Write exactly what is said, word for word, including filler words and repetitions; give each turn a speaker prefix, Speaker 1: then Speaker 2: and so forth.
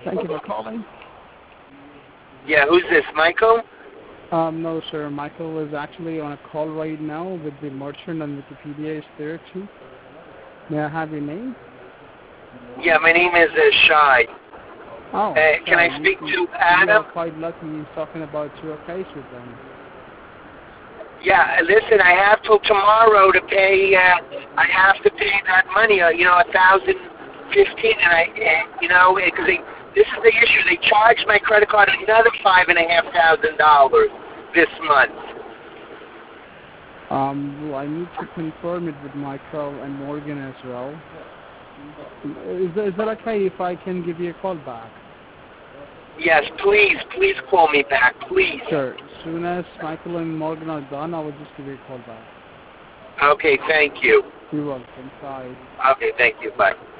Speaker 1: Thank you for calling.
Speaker 2: Yeah, who's this, Michael?
Speaker 1: Um, no, sir. Michael is actually on a call right now with the merchant, and Wikipedia is there too. May I have your name?
Speaker 2: Yeah, my name is uh, Shai.
Speaker 1: Oh,
Speaker 2: Uh, can
Speaker 1: sorry.
Speaker 2: I speak
Speaker 1: You,
Speaker 2: to
Speaker 1: you
Speaker 2: Adam?
Speaker 1: are quite lucky. He's talking about your case with them.
Speaker 2: Yeah, listen, I have till tomorrow to pay, uh, I have to pay that money, uh, you know, a thousand fifteen, and I, uh, you know, because they, this is the issue, they charged my credit card another five and a half thousand dollars this month.
Speaker 1: Um, well, I need to confirm it with Michael and Morgan as well. Is that, is that okay if I can give you a call back?
Speaker 2: Yes, please, please call me back, please.
Speaker 1: Sure. As soon as Michael and Morgan are done, I will just give you a call back.
Speaker 2: Okay, thank you.
Speaker 1: You're welcome. Bye.
Speaker 2: Okay, thank you, bye.